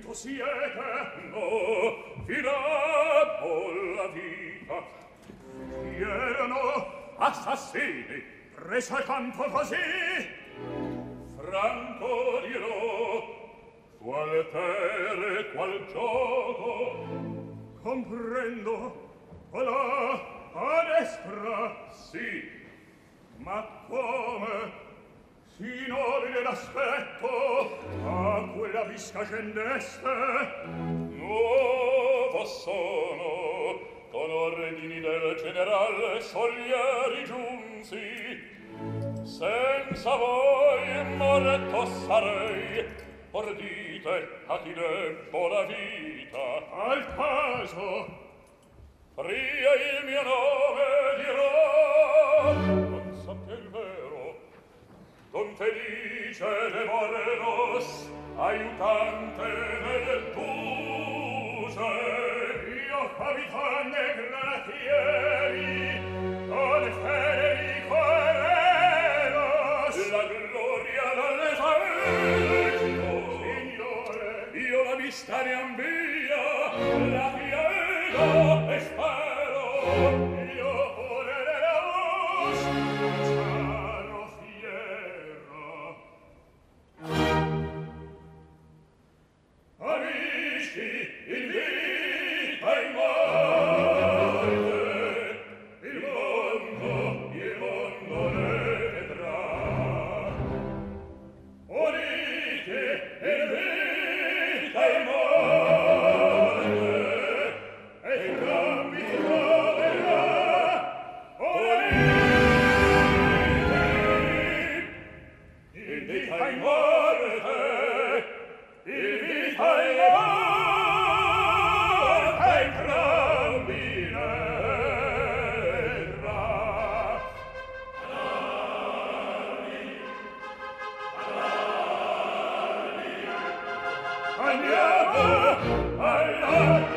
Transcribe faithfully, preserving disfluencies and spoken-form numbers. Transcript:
questo siete? No, firamo la vita. Chi erano? Assassini, preso al campo così. Franco dirò, qual tere, qual gioco. Comprendo, voilà, a destra. Sì, ma come? Si nobile l'aspetto, a quella visca scendeste. Nuovo sono, con ordini del generale Solieri giunsi. Senza voi morto sarei, ordite a chi debbo la vita. Al caso, pria il mio nome dirò, non sappia il vero. Don Felice de Morelos, aiutante del Duce. Io capitane granatieri, Don Federico Hereros. La gloria dall'esercito. Signore, io la vista ne ambia, la chiedo e spero. Io pure ne amici, in vita e in morte, il mondo, il mondo ne vedrà. Uniti, in vita e in morte, e entrambi troverà. Uniti, in vita e in morte, in vita e in morte, entrambi ne vedrà. Andiamo, andiamo,